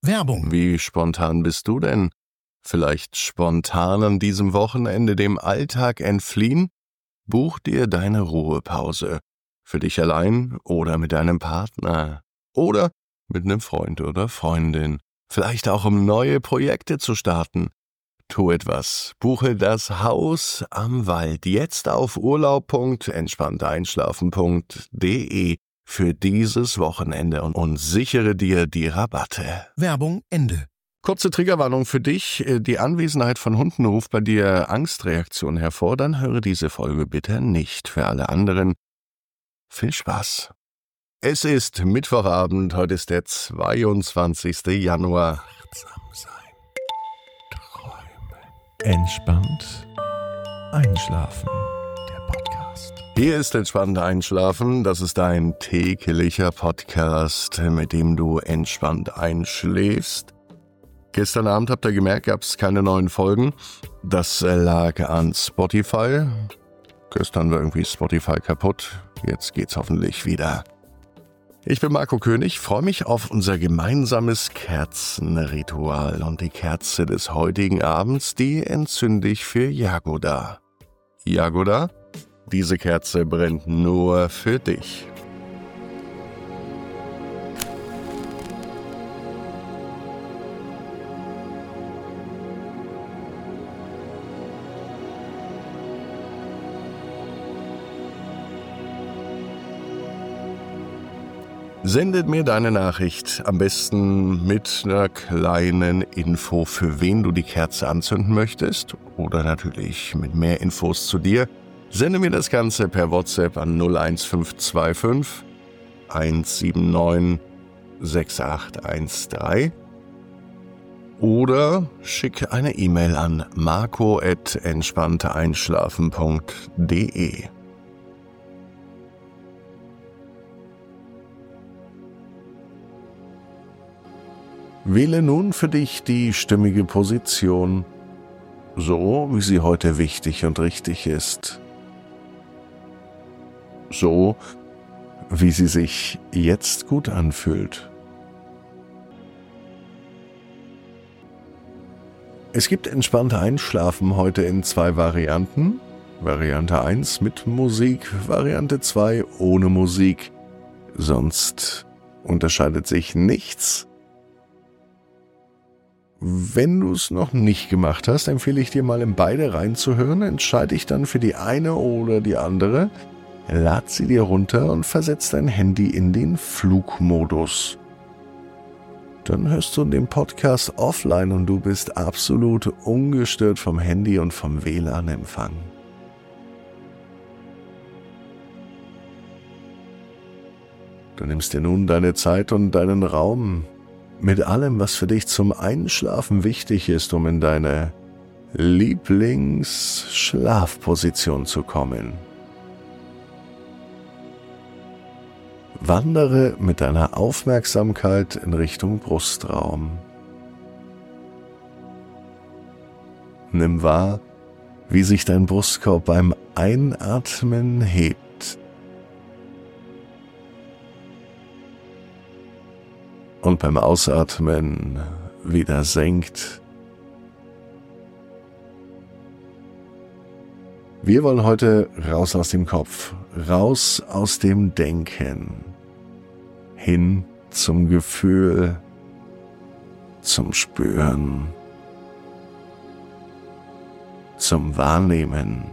Werbung. Wie spontan bist du denn? Vielleicht spontan an diesem Wochenende dem Alltag entfliehen? Buch dir deine Ruhepause. Für dich allein oder mit deinem Partner. Oder mit einem Freund oder Freundin. Vielleicht auch, um neue Projekte zu starten. Tu etwas. Buche das Haus am Wald jetzt auf urlaub.entspannteinschlafen.de für dieses Wochenende und sichere dir die Rabatte. Werbung Ende. Kurze Triggerwarnung für dich. Die Anwesenheit von Hunden ruft bei dir Angstreaktionen hervor. Dann höre diese Folge bitte nicht. Für alle anderen viel Spaß. Es ist Mittwochabend. Heute ist der 22. Januar. Achtsam sein. Träumen. Entspannt einschlafen. Der Podcast. Hier ist Entspannt Einschlafen. Das ist ein täglicher Podcast, mit dem du entspannt einschläfst. Gestern Abend, habt ihr gemerkt, gab es keine neuen Folgen. Das lag an Spotify. Gestern war irgendwie Spotify kaputt. Jetzt geht's hoffentlich wieder. Ich bin Marco König, freue mich auf unser gemeinsames Kerzenritual. Und die Kerze des heutigen Abends, die entzünde ich für Jagoda. Jagoda, diese Kerze brennt nur für dich. Sendet mir deine Nachricht, am besten mit einer kleinen Info, für wen du die Kerze anzünden möchtest oder natürlich mit mehr Infos zu dir. Sende mir das Ganze per WhatsApp an 01525 179 6813 oder schicke eine E-Mail an marco@entspannteinschlafen.de. Wähle nun für dich die stimmige Position, so wie sie heute wichtig und richtig ist. So, wie sie sich jetzt gut anfühlt. Es gibt entspannte Einschlafen heute in 2 Varianten. Variante 1 mit Musik, Variante 2 ohne Musik. Sonst unterscheidet sich nichts. Wenn du es noch nicht gemacht hast, empfehle ich dir mal in beide reinzuhören. Entscheide dich dann für die eine oder die andere. Lad sie dir runter und versetz dein Handy in den Flugmodus. Dann hörst du den Podcast offline und du bist absolut ungestört vom Handy und vom WLAN-Empfang. Du nimmst dir nun deine Zeit und deinen Raum mit allem, was für dich zum Einschlafen wichtig ist, um in deine Lieblingsschlafposition zu kommen. Wandere mit deiner Aufmerksamkeit in Richtung Brustraum. Nimm wahr, wie sich dein Brustkorb beim Einatmen hebt. Und beim Ausatmen wieder senkt. Wir wollen heute raus aus dem Kopf, raus aus dem Denken, hin zum Gefühl, zum Spüren, zum Wahrnehmen.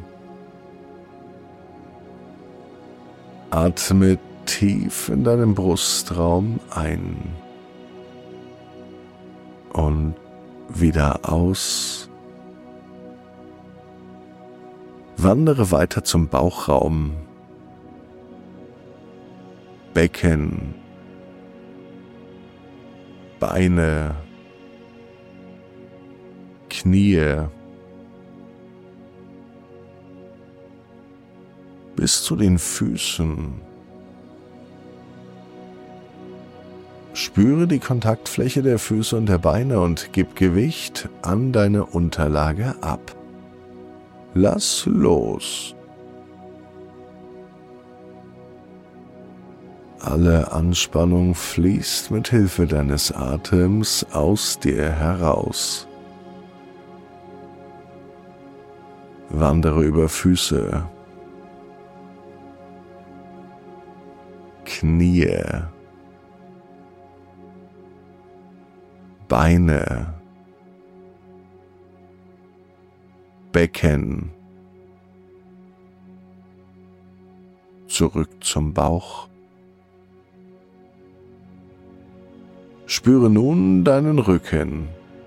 Atme tief in deinem Brustraum ein. Und wieder aus. Wandere weiter zum Bauchraum, Becken, Beine, Knie, bis zu den Füßen. Spüre die Kontaktfläche der Füße und der Beine und gib Gewicht an deine Unterlage ab. Lass los. Alle Anspannung fließt mit Hilfe deines Atems aus dir heraus. Wandere über Füße, Knie, Beine, Becken, zurück zum Bauch. Spüre nun deinen Rücken.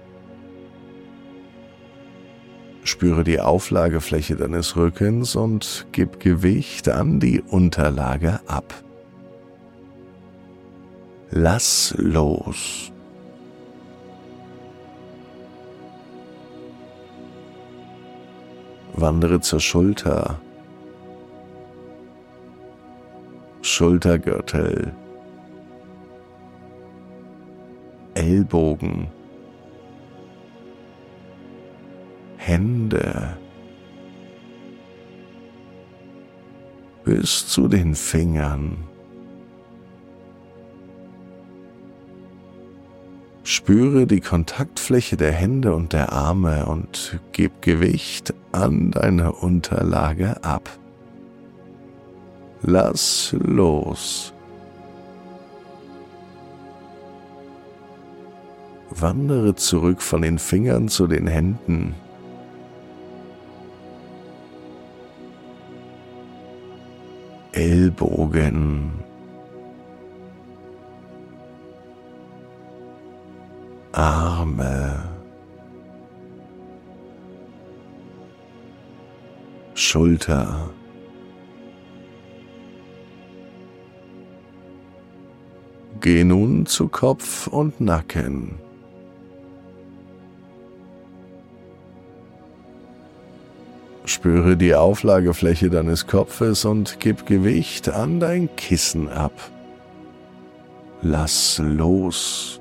Spüre die Auflagefläche deines Rückens und gib Gewicht an die Unterlage ab. Lass los. Wandere zur Schulter, Schultergürtel, Ellbogen, Hände, bis zu den Fingern. Spüre die Kontaktfläche der Hände und der Arme und gib Gewicht an deine Unterlage ab. Lass los. Wandere zurück von den Fingern zu den Händen. Ellbogen, Arme, Schulter, geh nun zu Kopf und Nacken. Spüre die Auflagefläche deines Kopfes und gib Gewicht an dein Kissen ab. Lass los.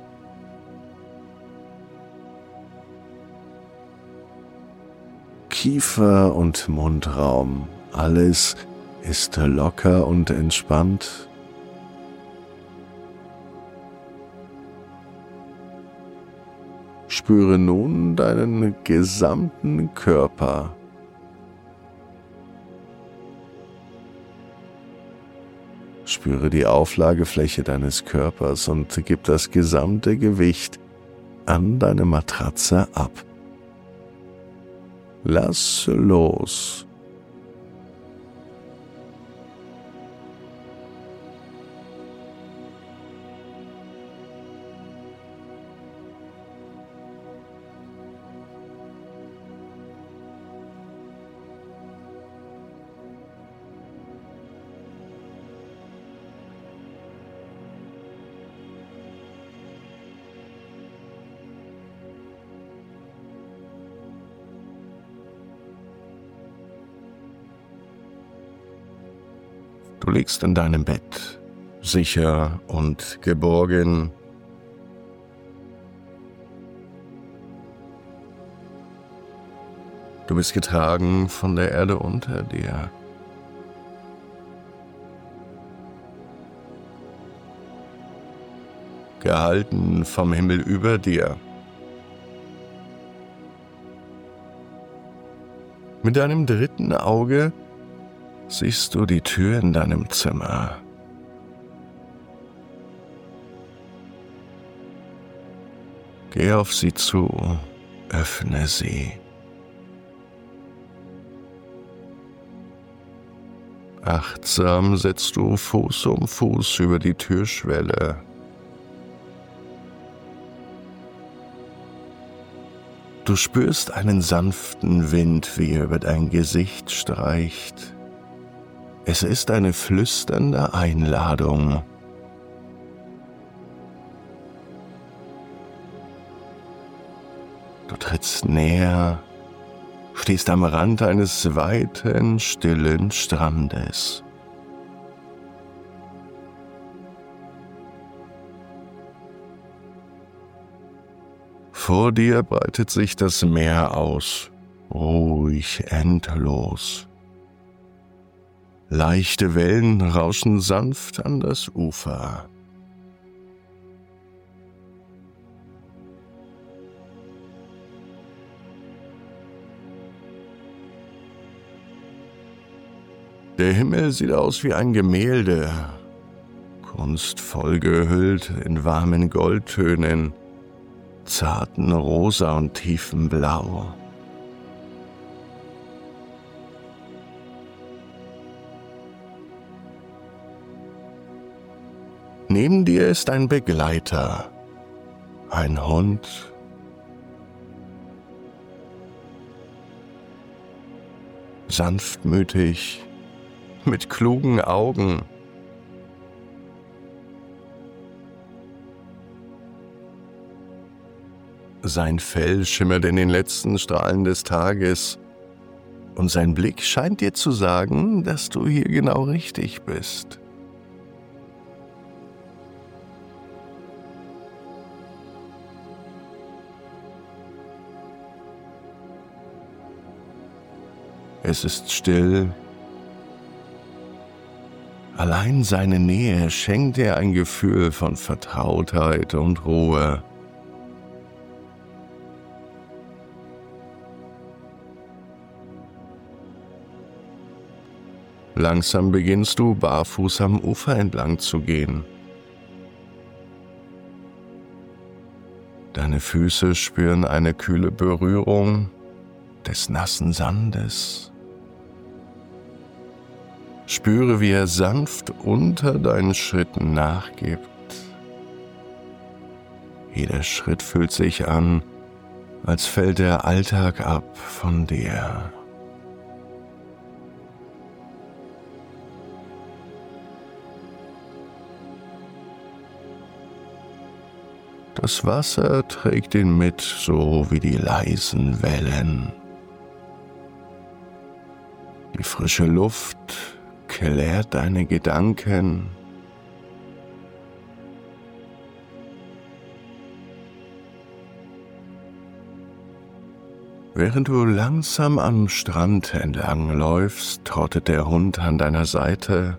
Kiefer und Mundraum, alles ist locker und entspannt. Spüre nun deinen gesamten Körper. Spüre die Auflagefläche deines Körpers und gib das gesamte Gewicht an deine Matratze ab. Lass los. Du liegst in deinem Bett, sicher und geborgen. Du bist getragen von der Erde unter dir. Gehalten vom Himmel über dir. Mit deinem dritten Auge siehst du die Tür in deinem Zimmer. Geh auf sie zu, öffne sie. Achtsam setzt du Fuß um Fuß über die Türschwelle. Du spürst einen sanften Wind, wie er über dein Gesicht streicht. Es ist eine flüsternde Einladung. Du trittst näher, stehst am Rand eines weiten, stillen Strandes. Vor dir breitet sich das Meer aus, ruhig, endlos. Leichte Wellen rauschen sanft an das Ufer. Der Himmel sieht aus wie ein Gemälde, kunstvoll gehüllt in warmen Goldtönen, zarten Rosa und tiefem Blau. Neben dir ist ein Begleiter, ein Hund. Sanftmütig, mit klugen Augen. Sein Fell schimmert in den letzten Strahlen des Tages und sein Blick scheint dir zu sagen, dass du hier genau richtig bist. Es ist still. Allein seine Nähe schenkt dir ein Gefühl von Vertrautheit und Ruhe. Langsam beginnst du, barfuß am Ufer entlang zu gehen. Deine Füße spüren eine kühle Berührung des nassen Sandes. Spüre, wie er sanft unter deinen Schritten nachgibt. Jeder Schritt fühlt sich an, als fällt der Alltag ab von dir. Das Wasser trägt ihn mit, so wie die leisen Wellen. Die frische Luft klärt deine Gedanken. Während du langsam am Strand entlang läufst, trottet der Hund an deiner Seite.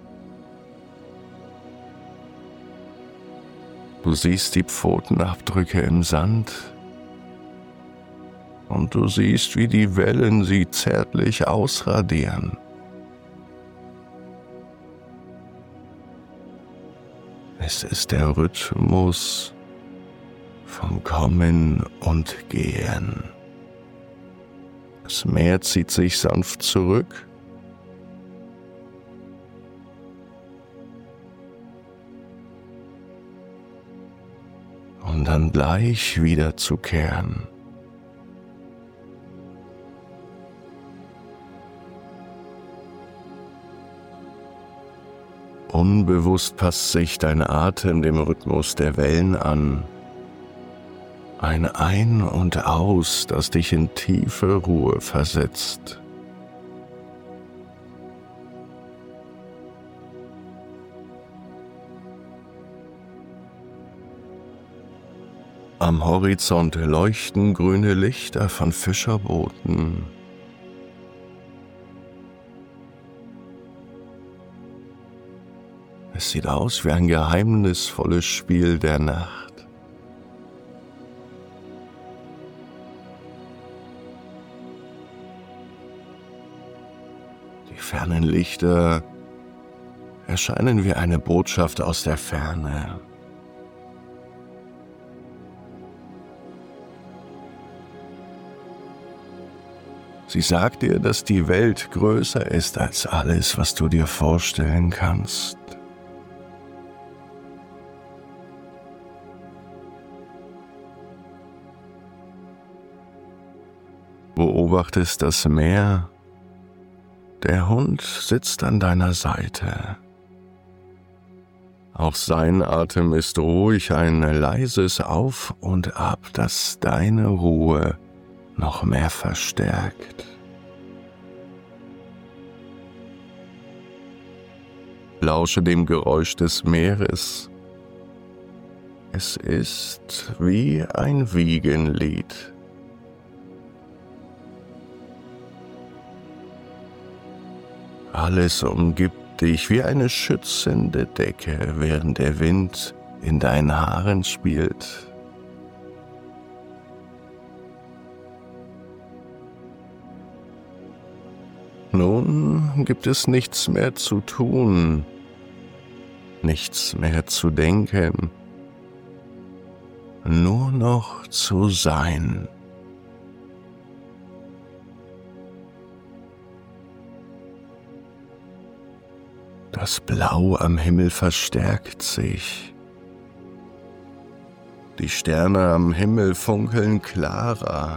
Du siehst die Pfotenabdrücke im Sand und du siehst, wie die Wellen sie zärtlich ausradieren. Es ist der Rhythmus vom Kommen und Gehen. Das Meer zieht sich sanft zurück. Um dann gleich wiederzukehren. Unbewusst passt sich dein Atem dem Rhythmus der Wellen an. Ein Ein und Aus, das dich in tiefe Ruhe versetzt. Am Horizont leuchten grüne Lichter von Fischerbooten. Es sieht aus wie ein geheimnisvolles Spiel der Nacht. Die fernen Lichter erscheinen wie eine Botschaft aus der Ferne. Sie sagt dir, dass die Welt größer ist als alles, was du dir vorstellen kannst. Beobachtest das Meer. Der Hund sitzt an deiner Seite. Auch sein Atem ist ruhig, ein leises Auf und Ab, das deine Ruhe noch mehr verstärkt. Lausche dem Geräusch des Meeres. Es ist wie ein Wiegenlied. Alles umgibt dich wie eine schützende Decke, während der Wind in deinen Haaren spielt. Nun gibt es nichts mehr zu tun, nichts mehr zu denken, nur noch zu sein. Das Blau am Himmel verstärkt sich. Die Sterne am Himmel funkeln klarer.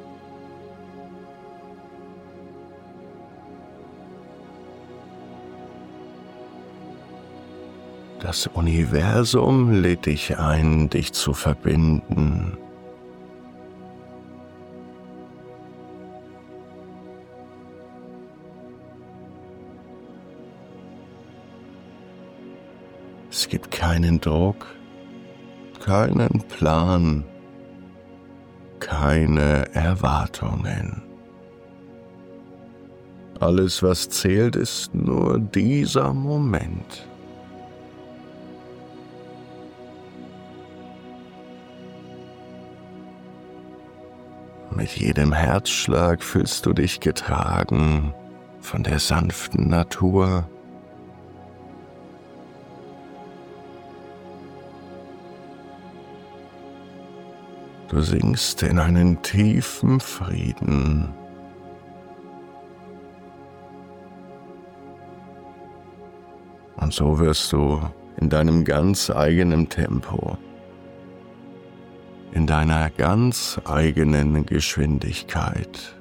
Das Universum lädt dich ein, dich zu verbinden. Es gibt keinen Druck, keinen Plan, keine Erwartungen. Alles, was zählt, ist nur dieser Moment. Mit jedem Herzschlag fühlst du dich getragen von der sanften Natur. Du sinkst in einen tiefen Frieden. Und so wirst du in deinem ganz eigenen Tempo, in deiner ganz eigenen Geschwindigkeit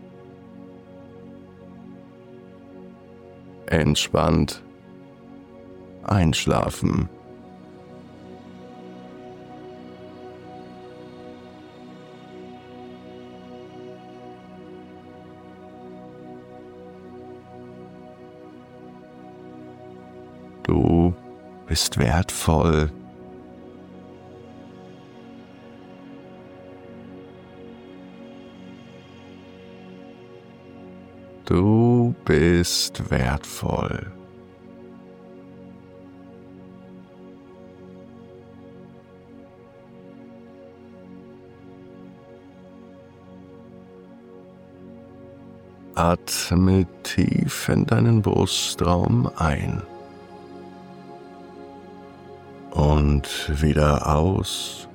entspannt einschlafen. Du bist wertvoll. Du bist wertvoll. Atme tief in deinen Brustraum ein und wieder aus.